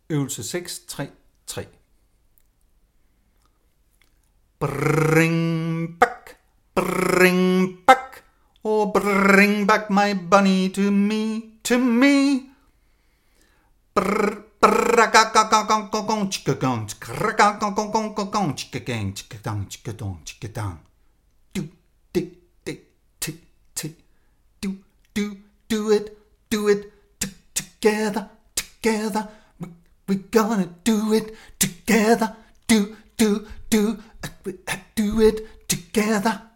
Øvelse 6, 3, 3. Bring back, oh bring back my bunny to me. Do it together. We're gonna do it together. Do it together.